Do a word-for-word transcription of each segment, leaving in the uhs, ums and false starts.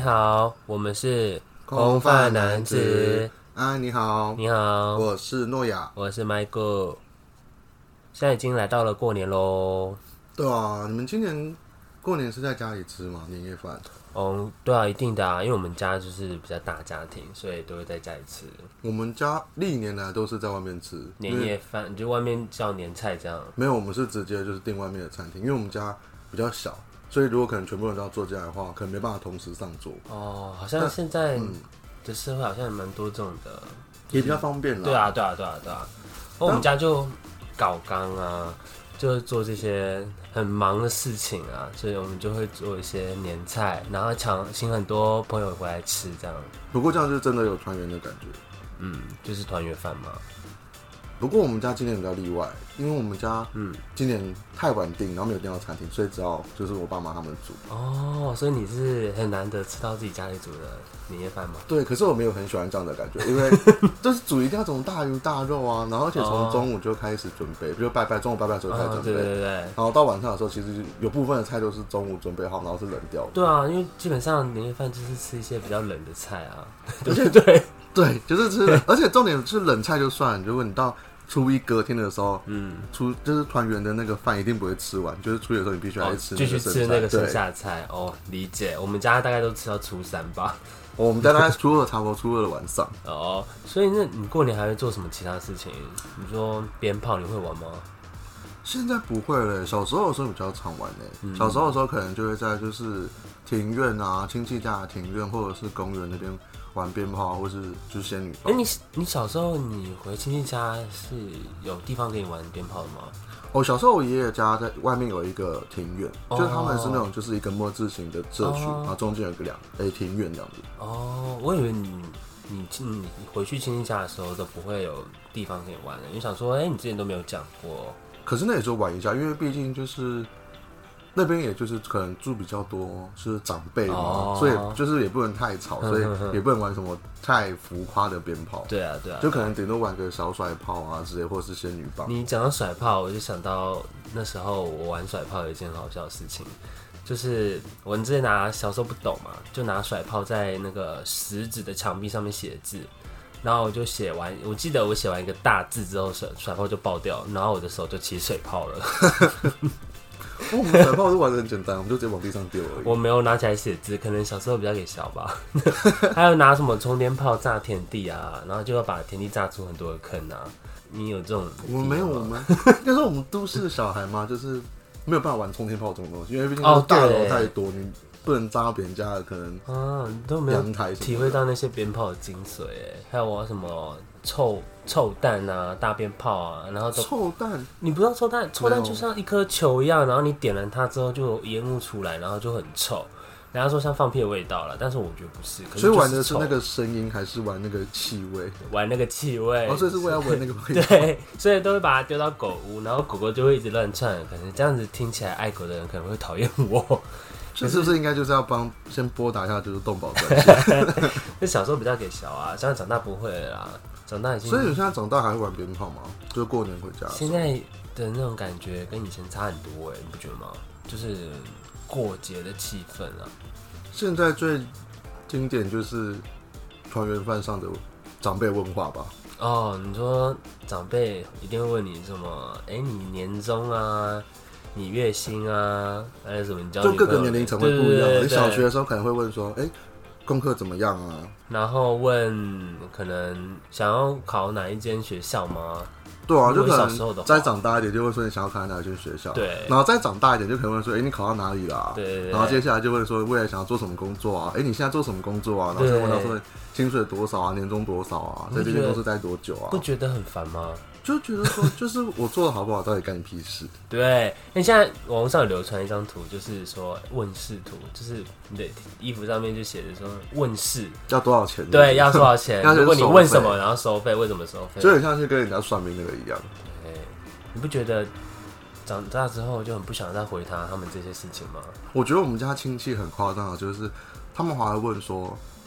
好，我们是空泛男子。啊，你好， 你好， 我是诺亚， 我是 Michael。现在已经来到了过年喽。 对啊，你们今年过年是在家里吃吗？年夜饭？ 哦，对啊，一定的啊，因为我们家就是比较大家庭，所以都会在家里吃。 我们家历年来都是在外面吃年夜饭，就外面叫年菜这样。 没有，我们是直接就是订外面的餐厅，因为我们家比较小，所以如果可能全部人都要坐进来的话，可能没办法同时上桌。 哦，好像现在的社会好像蛮多这种的， 也比较方便啦。 对啊，对啊，对啊，对啊。我们家就搞缸啊，就是做这些很忙的事情啊，所以我们就会做一些年菜，然后抢请很多朋友回来吃这样。 不过这样就真的有团圆的感觉。 嗯，就是团圆饭嘛。 不过我们家今年比较例外，因为我们家嗯今年太晚订，然后没有订到餐厅，所以只好就是我爸妈他们煮。 哦，所以你是很难得吃到自己家里煮的年夜饭吗？ 对，可是我没有很喜欢这样的感觉，因为就是煮一定要这种大鱼大肉啊，然后而且从中午就开始准备，比如拜拜，中午拜拜的时候开始准备， 哦、对对对， 然后到晚上的时候，其实有部分的菜都是中午准备好，然后是冷掉的。 对啊，因为基本上年夜饭就是吃一些比较冷的菜啊，而且对对，就是吃，而且重点是冷菜就算，如果你到初一隔天的时候，嗯，初就是团圆的那个饭一定不会吃完，就是初一的时候你必须还吃， 继续吃那个剩下的菜。哦，理解。我们家大概都吃到初三吧。 哦、我们家大概初二，差不多初二的晚上。 哦，所以那你过年还会做什么其他事情？你说鞭炮你会玩吗？ 现在不会了，小时候的时候比较常玩嘞、嗯。小时候的时候可能就会在就是庭院啊，亲戚家的庭院或者是公园那边玩鞭炮，或是就是仙女棒。 哎、欸，你你小时候你回亲戚家是有地方给你玩鞭炮的吗？ 我、哦、小时候我爷爷家在外面有一个庭院，哦、就是他们是那种就是一个木字形的社区，哦、然后中间有一个两诶庭院这样子。 哦，我以为你你你回去亲戚家的时候都不会有地方给你玩的，你想说，哎、欸，你之前都没有讲过。 可是那也就玩一下，因为毕竟就是那边也就是可能住比较多是长辈嘛，哦、所以就是也不能太吵，所以也不能玩什么太浮夸的鞭炮。 对啊，对啊， 就可能顶多玩个小甩炮啊之类，或是仙女棒。 你讲到甩炮，我就想到那时候我玩甩炮有一件很好笑的事情，就是我之前拿小时候不懂嘛，就拿甩炮在那个石子的墙壁上面写字。然后我就写完，我记得我写完一个大字之后，甩甩炮就爆掉，然后我的手就起水泡了。 我们甩炮是玩得很简单，我们就直接往地上丢而已。 我没有拿起来写字，可能小时候比较给小吧。还有拿什么冲天炮炸田地啊，然后就要把田地炸出很多的坑啊。你有这种？ 我们没有，我们应该说我们都市小孩嘛，就是没有办法玩冲天炮这种东西，因为毕竟大楼太多，你不能炸到别人家的可能啊，你都没有体会到那些鞭炮的精髓哎，还有我什么臭臭蛋啊、大鞭炮啊，然后都臭蛋， 你不知道臭蛋？臭蛋就像一颗球一样，然后你点燃它之后就有烟雾出来，然后就很臭。人家说像放屁的味道了，但是我觉得不是。可是所以玩的是那个声音，还是玩那个气味？ 玩那个气味。 哦，所以是为了闻那个味道。 对，所以都会把它丢到狗屋，然后狗狗就会一直乱窜。可能这样子听起来，爱狗的人可能会讨厌我。 是不是应该就是要帮先拨打一下，就是动保专线？ 就小时候比较给小啊，现在长大不会了啦，长大已经。 所以你现在长大还会玩鞭炮吗？就是过年回家。 现在的那种感觉跟以前差很多哎、欸，你不觉得吗？就是过节的气氛啊。 现在最经典就是团圆饭上的长辈问话吧。 哦，你说长辈一定会问你什么？哎、欸，你年终啊？你月薪啊，还有什么？你交就各个年龄层会不一样。你小学的时候可能会问说，哎、欸，功课怎么样啊？ 然后问可能想要考哪一间学校吗？ 对啊，就可能再长大一点就会说你想要考哪一间学校。 对。 然后再长大一点就可能会说，哎、欸，你考到哪里啦、啊？ 对, 对, 对。 然后接下来就会说未来想要做什么工作啊？哎、欸，你现在做什么工作啊？然后再问到说薪水多少啊？年终多少啊？在这间公司待多久啊？ 不觉得很烦吗？ 就觉得说，就是我做的好不好，到底干你屁事？ 对，那现在网络上有流传一张图，就是说问世图，就是你的衣服上面就写着说问世要多少钱？ 对，要多少钱？如果你问什么，然后收费，为什么收费？ 就很像是跟人家算命那个一样。 对，你不觉得长大之后就很不想再回答他们这些事情吗？ 我觉得我们家亲戚很夸张的，就是他们还会问说，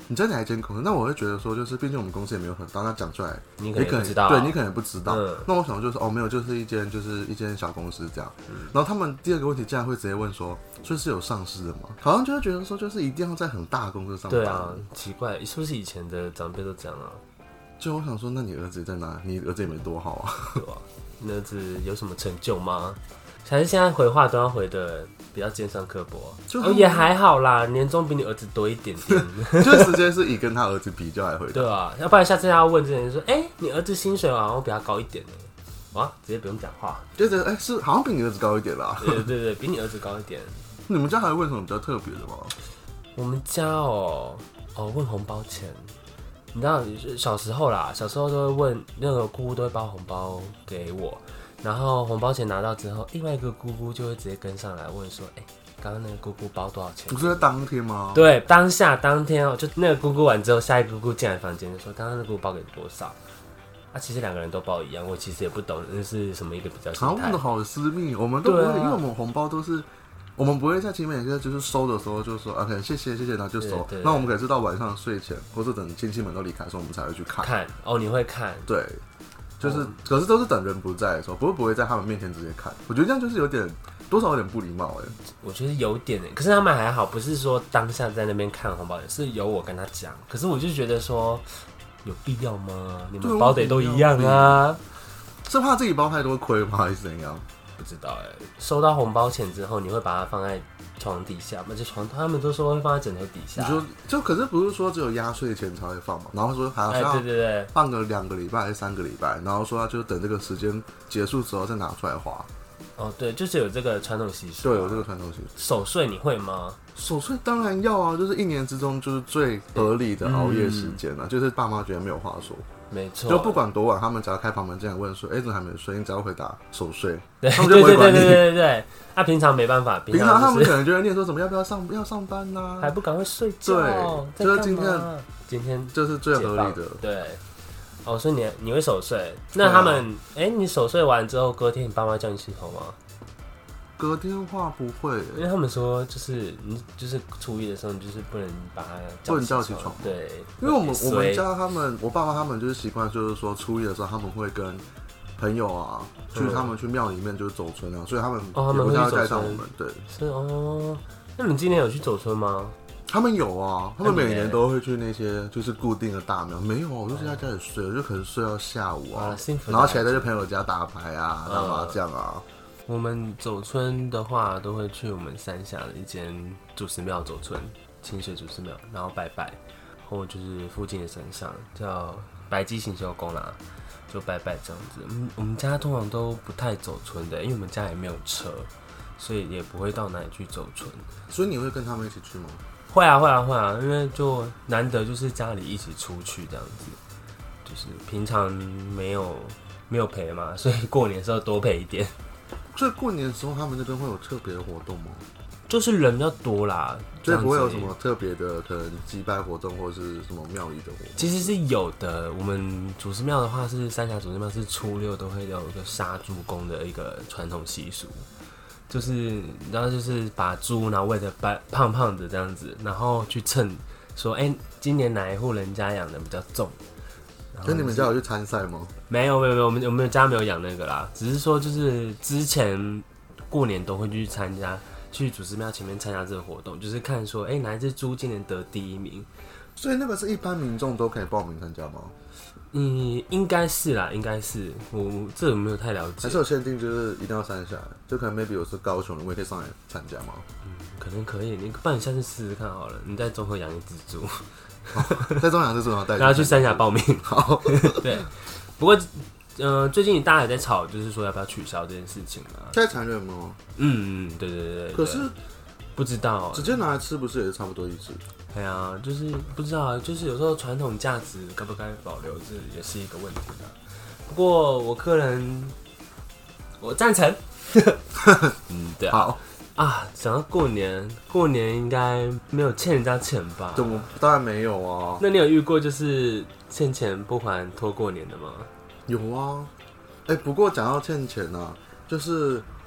你在哪一间公司？那我会觉得说，就是毕竟我们公司也没有很大，那讲出来你可能不知道， 对你可能不知道。 嗯、 那我想就是哦，没有，就是一间就是一间小公司这样。嗯、然后他们第二个问题竟然会直接问说，所以是有上市的吗？好像就会觉得说，就是一定要在很大的公司上班。 对啊，奇怪，是不是以前的长辈都这样啊？ 就我想说，那你儿子在哪？你儿子也没多好啊。 对啊，你儿子有什么成就吗？还是现在回话都要回的比较尖酸刻薄？就、哦、也还好啦，年终比你儿子多一点点。 就直接是以跟他儿子比较来回答。 对啊，要不然下次他要问这件事说，哎、欸，你儿子薪水好像比他高一点呢。哇，直接不用讲话， 就觉得哎、欸、是好像比你儿子高一点啦。 对对对，比你儿子高一点。 你们家还会问什么比较特别的吗？ 我们家哦哦问红包钱。你知道小时候啦，小时候都会问那个姑姑都会包红包给我，然后红包钱拿到之后，另外一个姑姑就会直接跟上来问说：“哎、欸，刚刚那个姑姑包多少钱？” 不是在当天吗？ 对，当下当天哦，就那个姑姑完之后，下一个姑姑进来房间就说：“刚刚那个姑姑包给多少？”啊，其实两个人都包一样，我其实也不懂那是什么一个比较心态。 问的好私密，我们都不会， 啊、 因为我们红包都是。我们不会在亲戚就是收的时候就说 OK 谢谢谢谢，然后就收。那我们可能是到晚上睡前，或是等亲戚们都离开的时候，我们才会去看。 看哦，你会看？ 对，就是、哦、可是都是等人不在的时候，不会不会在他们面前直接看。我觉得这样就是有点多少有点不礼貌哎。 我觉得有点哎，可是他们还好，不是说当下在那边看红包，是由我跟他讲。可是我就觉得说，有必要吗？你们包的都一样啊， 是怕自己包太多亏吗？还是怎样？ 不知道哎、欸，收到红包钱之后，你会把它放在床底下吗？就床，他们都说会放在枕头底下。 你说，就可是不是说只有压岁钱才会放嘛？然后说还要、 哎、对对对， 放个两个礼拜还是三个礼拜，然后说就等这个时间结束之后再拿出来花。 哦，对，就是有这个传统习俗、啊。 对，有这个传统习俗。 守岁你会吗？ 守岁当然要啊，就是一年之中就是最合理的熬夜时间了、啊，嗯、就是爸妈觉得没有话说。 没错， 就不管多晚，他们只要开房门进来问说：“哎、欸，怎么还没睡？”你只要回答守岁， 对他们就不会管你。 对对对对对，那、啊、平常没办法， 平常、就是、平常他们可能就会念说什么要不要上要上班呐、啊， 还不赶快睡觉。 对，就是今天今天就是最合理的。 对，哦，所以你你会守岁？那他们哎、欸，你守岁完之后，隔天你爸妈叫你洗头吗？ 隔天话不会、欸， 因为他们说就是你就是初一的时候，你就是不能把他不能叫起床， 对， 因为我们我们家他们，我爸爸他们就是习惯，就是说初一的时候他们会跟朋友啊去他们去庙里面就是走村啊，所以他们也不要带上我们，对， 是哦。那你今年有去走村吗？ 他们有啊，他们每年都会去那些就是固定的大庙。没有，我就是在家里睡，我就可能睡到下午啊，然后起来再去朋友家打牌啊、打麻将啊。 我们走村的话，都会去我们山下的一间祖师庙走村，清水祖师庙，然后拜拜，或就是附近的山上叫白鸡行修宫啦，就拜拜这样子。嗯，我们家通常都不太走村的，因为我们家也没有车，所以也不会到哪里去走村。 所以你会跟他们一起去吗？ 会啊，会啊，会啊，因为就难得就是家里一起出去这样子，就是平常没有没有陪嘛，所以过年的时候多陪一点。 所以过年的时候，他们那边会有特别的活动吗？ 就是人比较多啦， 所以不会有什么特别的，可能祭拜活动或是什么庙里的活动。 其实是有的。我们祖师庙的话是三峡祖师庙是初六都会有一个杀猪公的一个传统习俗，就是然后就是把猪然后喂得胖胖的这样子，然后去称说，哎、欸，今年哪一户人家养的比较重。 跟你们家有去参赛吗？ 没有没有没有，我们我们家没有养那个啦，只是说就是之前过年都会去参加，去祖师庙前面参加这个活动，就是看说，哎、欸，哪一只猪今年得第一名。 所以那个是一般民众都可以报名参加吗？ 嗯，应该是啦，应该是。我这我没有太了解。 还是有限定，就是一定要山下来，就可能 maybe 我是高雄人，我也可以上来参加吗？ 嗯，可能可以。你不然你下次试试看好了，你在中和养一只猪。 在中阳是什么？ 然后去三峡报名。 好， 对。不过，呃，最近大家也在吵，就是说要不要取消这件事情啊？ 太残忍吗？ 嗯嗯，对对对对。 可是不知道， 直接拿来吃不是也是差不多意思？ 对啊，就是不知道，就是有时候传统价值该不该保留，这也是一个问题啦。不过我个人，我赞成。嗯，对啊。 好。 啊，想到过年，过年应该没有欠人家钱吧？ 对，当然没有啊。 那你有遇过就是欠钱不还拖过年的吗？ 有啊，哎、欸，不过讲到欠钱啊，就是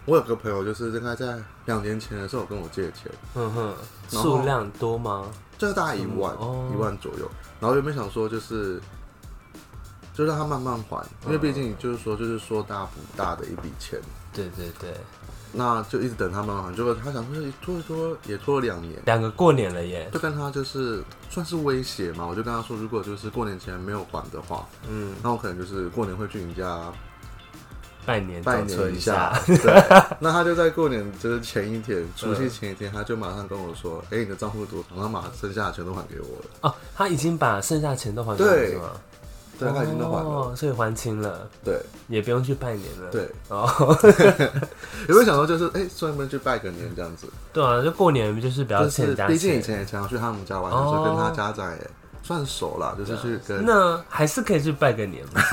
我有个朋友，就是大概在两年前的时候跟我借钱， 嗯哼，数量多吗？ 就是大概一万，一、嗯哦、万左右。然后原本想说就是，就让他慢慢还，因为毕竟就是说就是说大不大的一笔钱。 对对对。 那就一直等他慢慢还，结果他想说拖一拖也拖了两年， 两个过年了耶。 就跟他就是算是威胁嘛，我就跟他说，如果就是过年前没有还的话，嗯，那我可能就是过年会去你家拜年拜年一下。 对， 那他就在过年就是前一天，除夕前一天，他就马上跟我说：“哎、欸，你的账户多少？”然后把剩下的钱都还给我了。 哦，他已经把剩下的钱都还给我了，是吗？ 对，他已经都还了、 哦，所以还清了。 对， 也不用去拜年了。 对， 哦， 有没有想到就是哎，专、欸、门去拜个年这样子？ 对啊，就过年就是比较欠家钱， 毕竟以前也常常去他们家玩，哦、所以跟他家长也算熟啦，就是去跟。 那还是可以去拜个年嘛。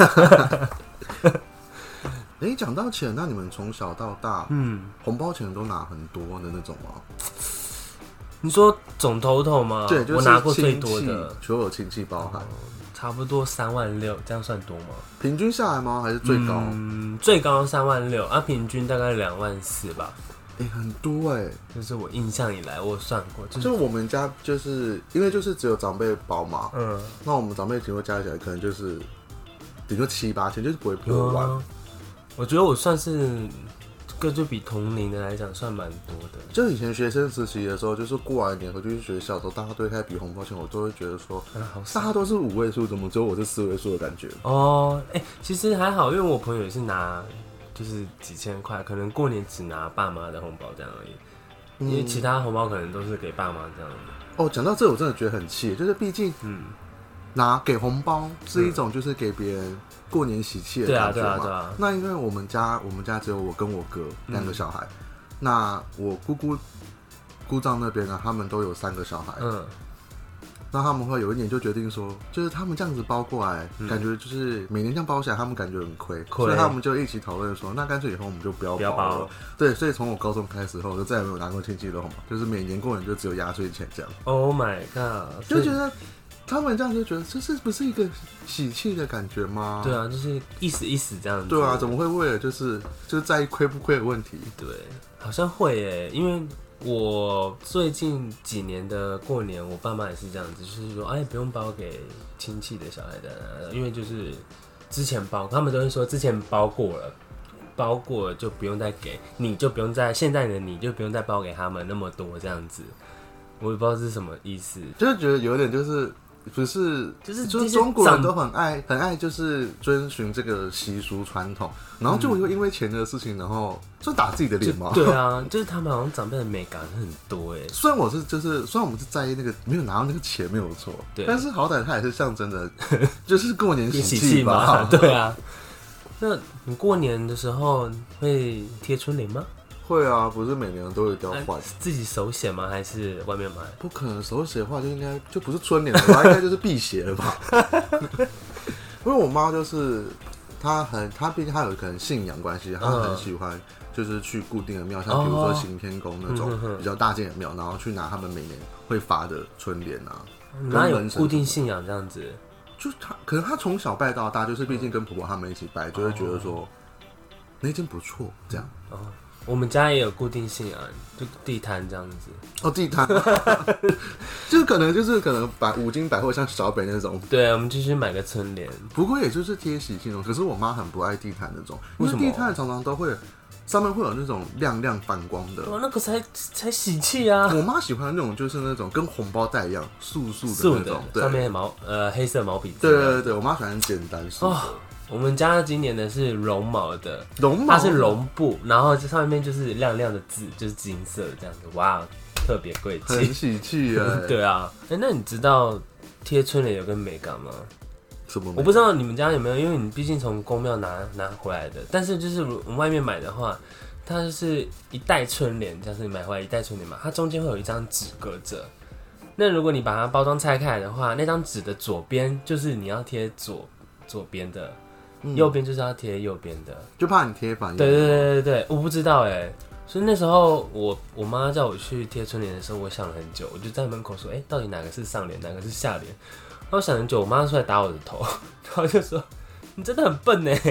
哎、欸，讲到钱，那你们从小到大，嗯，红包钱都拿很多的那种吗？ 你说总头头吗？ 对，就是、 我拿过最多的， 所有亲戚包含。 嗯，差不多三万六，这样算多吗？ 平均下来吗？还是最高？ 嗯，最高三万六，啊，平均大概两万四吧。 哎、欸，很多哎、欸， 就是我印象以来我算过，就是、 就我们家就是因为就是只有长辈包嘛，嗯，那我们长辈顶多加起来可能就是顶多七八千，就是不会破万。嗯， 我觉得我算是。个就比同龄的来讲算蛮多的。 就以前学生时期的时候，就是过完年回去学校的时候，大家对开比红包钱，我都会觉得说， 啊、好大家都是五位数，怎么只有我是四位数的感觉？ 哦，哎、欸，其实还好，因为我朋友也是拿就是几千块，可能过年只拿爸妈的红包这样而已，嗯、因为其他红包可能都是给爸妈这样的。 哦，讲到这我真的觉得很气，就是毕竟，嗯，拿给红包是一种就是给别人过年喜气的感觉嘛。对啊，对啊，对啊。那因为我们家我们家只有我跟我哥两个小孩，嗯、那我姑姑姑丈那边呢，他们都有三个小孩。嗯。那他们会有一年就决定说，就是他们这样子包过来，嗯、感觉就是每年这样包起来，他们感觉很亏，所以他们就一起讨论说，那干脆以后我们就不要包了。包了对，所以从我高中开始后，我就再也没有拿过亲戚的红包，就是每年过年就只有压岁钱这样。 Oh my god！ 就觉得。他们这样就觉得这是不是一个喜气的感觉吗？ 对啊，就是意思意思这样子。 对啊，怎么会为了就是就是在意亏不亏的问题？ 对，好像会耶，因为我最近几年的过年，我爸妈也是这样子，就是说，哎，不用包给亲戚的小孩的，因为就是之前包，他们都会说之前包过了，包过了就不用再给，你就不用再现在的你就不用再包给他们那么多这样子。我也不知道是什么意思， 就是觉得有点就是。不是， 就是就是中国人都很爱很爱，就是遵循这个习俗传统，然后就会因为钱的事情，然后就打自己的脸嘛。 对啊，就是他们好像长辈的美感很多哎。 虽然我是就是虽然我们是在意那个没有拿到那个钱没有错，对，但是好歹它也是象征的，就是过年喜气嘛。 对啊，那你过年的时候会贴春联吗？ 会啊，不是每年都一定要换、啊。 自己手写吗？还是外面买？ 不可能手写的话，就应该就不是春联了吧？应该就是辟邪了吧？因为我妈就是她很，她毕竟她有可能信仰关系，她很喜欢就是去固定的庙，像比如说行天宫那种比较大件的庙，然后去拿他们每年会发的春联啊。 哪有固定信仰这样子？ 就她可能她从小拜到大，就是毕竟跟婆婆他们一起拜，就会觉得说那间不错，这样。 哦，我们家也有固定信仰，就地摊这样子。 哦，地摊，就是可能就是可能百五金百货像小北那种。 对，我们继续买个春联。 不过也就是贴喜庆哦。可是我妈很不爱地摊那种，因为地摊常常都会上面会有那种亮亮反光的。 哇，那个才才喜气啊！ 我妈喜欢那种就是那种跟红包袋一样素素的那种， 对，上面毛呃黑色毛笔字。 对对对，我妈喜欢简单素的。哦， 我们家今年的是绒毛的， 绒毛它是绒布，然后上面就是亮亮的字，就是金色这样子，哇，特别贵气， 很喜气哎。 对啊，哎、欸，那你知道贴春联有个美感吗？ 什么？ 我不知道你们家有没有，因为你毕竟从公庙拿拿回来的，但是就是我们外面买的话，它就是一袋春联，像是你买回来一袋春联嘛，它中间会有一张纸隔着。那如果你把它包装拆开来的话，那张纸的左边就是你要贴左左边的。嗯、右边就是要贴右边的， 就怕你贴反。 对对对对对，我不知道哎、欸，所以那时候我我妈叫我去贴春联的时候，我想了很久，我就在门口说，哎、欸，到底哪个是上联，哪个是下联？然后我想很久，我妈出来打我的头，然后就说你真的很笨哎、欸，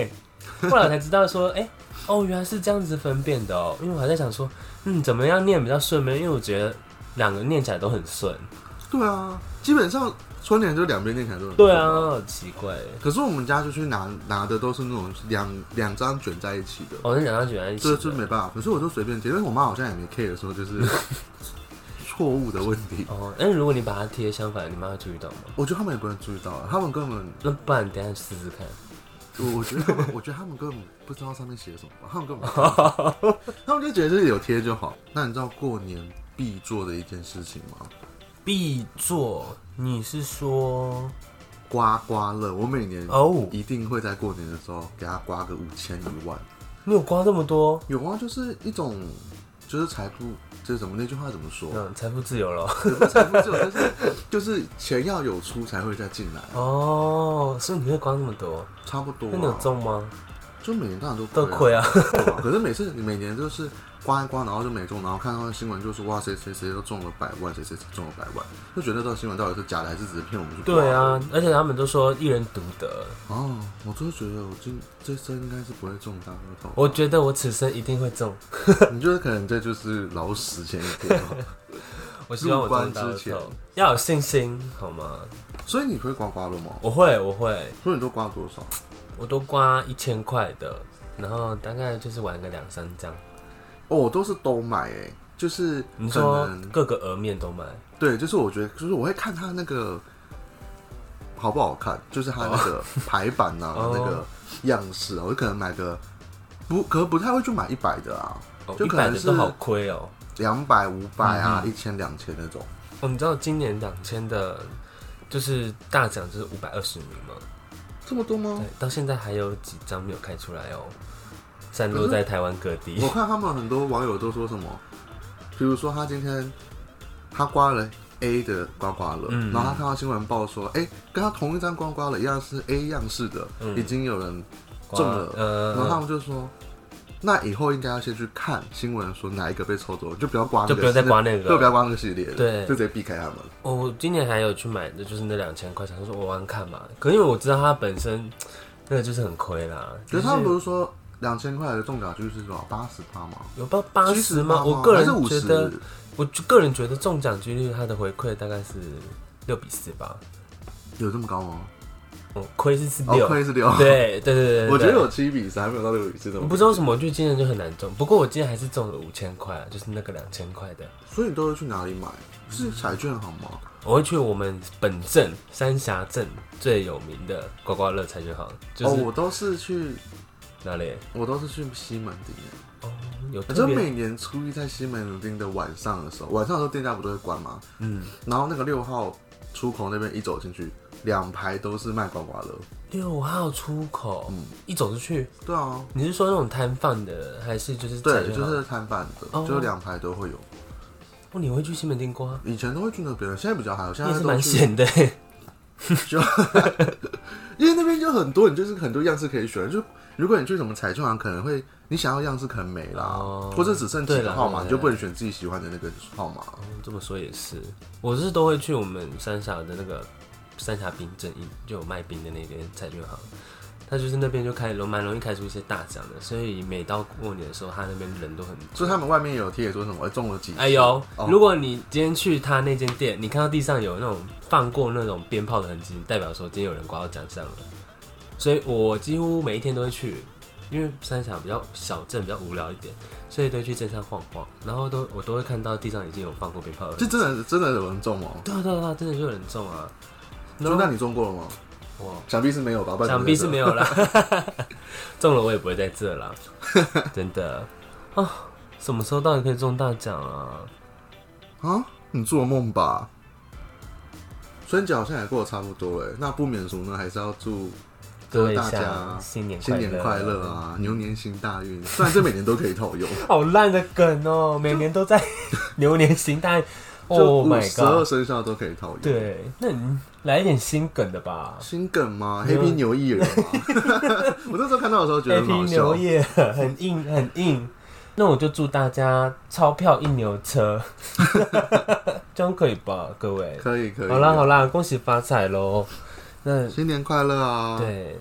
后来我才知道说，哎、欸，哦，原来是这样子分辨的哦。因为我还在想说，嗯，怎么样念比较顺呢？因为我觉得两个念起来都很顺。 对啊，基本上春联就两边念起来都很顺。 对啊，好奇怪。 可是我们家就去拿拿的都是那种两两张卷在一起的。 哦，那两张卷在一起的， 这就没办法。可是我就随便贴，因为我妈好像也没 care 说就是。错误的问题哦，但是如果你把它贴相反，你妈会注意到吗？ 我觉得他们也不会注意到，他们根本…… 那不然等一下试试看。 我我觉得他们，我觉得他们根本不知道上面写什么吧，他们根本，他们就觉得就是有贴就好。那你知道过年必做的一件事情吗？ 必做？你是说刮刮乐？我每年哦一定会在过年的时候给他刮个五千一万。 你有刮这么多？ 有啊，就是一种。就是财富，就是什么那句话怎么说？ 嗯，财富自由了。 财富自由，但是就是钱要有出才会再进来。 哦，所以你会刮那么多？ 差不多、啊。 那你有中吗？ 就每年当然都都亏啊。 啊可是每次你每年就是刮一刮，然后就没中，然后看到新闻就说哇谁谁谁都中了百万，谁谁谁中了百万，就觉得这个新闻到底是假的还是只是骗我们去刮？ 对啊，而且他们都说一人独得。 哦，我就觉得我今这生应该是不会中大乐透。 我觉得我此生一定会中。 你觉得可能这就是老死前一天吗？ 我希望我中大乐透，要有信心好吗？ 所以你会刮刮乐吗？ 我会，我会。 所以你都刮多少？ 我都刮一千块的，然后大概就是玩个两三张。 哦，我都是都买诶、欸，就是你说各个额面都买。 对，就是我觉得，就是我会看他那个好不好看，就是他那个排版啊，哦、那个样式啊，我可能买个不，可能不太会去买一百的啊， 哦、 就可能是都好亏哦， 两百、五百啊，一千、两千那种。 哦，你知道今年两千的，就是大奖就是五百二十名吗？ 这么多吗？ 对，到现在还有几张没有开出来哦，散落在台湾各地。 我看他们很多网友都说什么，比如说他今天他刮了 A 的刮刮乐，嗯、然后他看到新闻报说，哎、欸，跟他同一张刮刮乐一样是 A 样式的，嗯、已经有人中了，呃、然后他们就说。那以后应该要先去看新闻，说哪一个被抽走，就不要刮那个， 就不要再刮那个， 就不要刮那个系列， 对， 就直接避开他们。 哦，我今年还有去买的就是那两千块，想说我玩看嘛。可因为我知道它本身那个就是很亏啦。 可是他们不是说两千块的中奖率是多少？八十趴吗？ 有到八十吗？我个人觉得，我个人觉得中奖几率它的回馈大概是六比四吧。 有这么高吗？ 哦，亏是是六， 亏是六， 对对对对， 我觉得有七比三，还没有到六比四。 我不知道为什么，我觉得今年就很难中。不过我今年还是中了五千块，就是那个两千块的。 所以你都会去哪里买？是彩券行吗？ 我会去我们本镇三峡镇最有名的刮刮乐彩券行。就是、 哦，我都是去哪里？ 我都是去西门町。 哦，有特别。 就每年初一在西门町的晚上的时候，晚上的时候店家不都会关吗？嗯。然后那个六号出口那边一走进去。两排都是卖刮刮乐， 六号出口，嗯，一走出去， 对啊， 你是说那种摊贩的，还是就是对，就是摊贩的，哦、就是两排都会有。 哦，你会去西门町刮？ 以前都会去那边，现在比较还好，现在也是蛮闲的， 就因为那边就很多，你就是很多样式可以选。就如果你去什么彩券行，可能会你想要样式可能没啦，哦、或者只剩几个号码，你就不能选自己喜欢的那个号码。 哦，这么说也是，我是都会去我们三峡的那个。三峡冰镇就有卖冰的那边彩券行，他就是那边就开蛮容易开出一些大奖的，所以每到过年的时候，他那边人都很多。 所以他们外面有贴说什么中了几次？ 哎呦，哦、如果你今天去他那间店，你看到地上有那种放过那种鞭炮的痕迹，代表说今天有人刮到奖项了。所以我几乎每一天都会去，因为三峡比较小镇，比较无聊一点，所以都会去镇上晃晃，然后都我都会看到地上已经有放过鞭炮的痕迹。 这真的真的有人中吗？ 对啊对啊，真的就有人中啊。 就那你中过了吗？哇，想必是没有吧？ 想必是没有啦。中了我也不会在这啦，真的啊！什么时候到底可以中大奖啊？ 啊，你做梦吧！春节好像也过得差不多哎，那不免俗呢，还是要祝各位大家新年新年快乐啊，牛年行大运。虽然这每年都可以套用， 好烂的梗哦，每年都在牛年行大运。 Oh my god！ 十二生肖都可以套用。 对，那你来一点新梗的吧？ 新梗吗 ？Happy New Year 吗？我那时候看到的时候觉得很好笑。 Happy New Year 很硬很硬。那我就祝大家钞票一牛车，这样可以吧，各位？ 可以可以。 好啦好啦，恭喜发财喽！那新年快乐啊！ 对，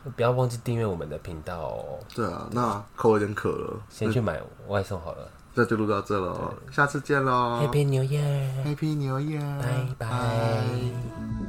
不要忘记订阅我们的频道哦。 对啊，那口有点渴了， 先去买外送好了。 那就录到这了，下次见喽 ！Happy New Year！Happy New Year！ 拜拜。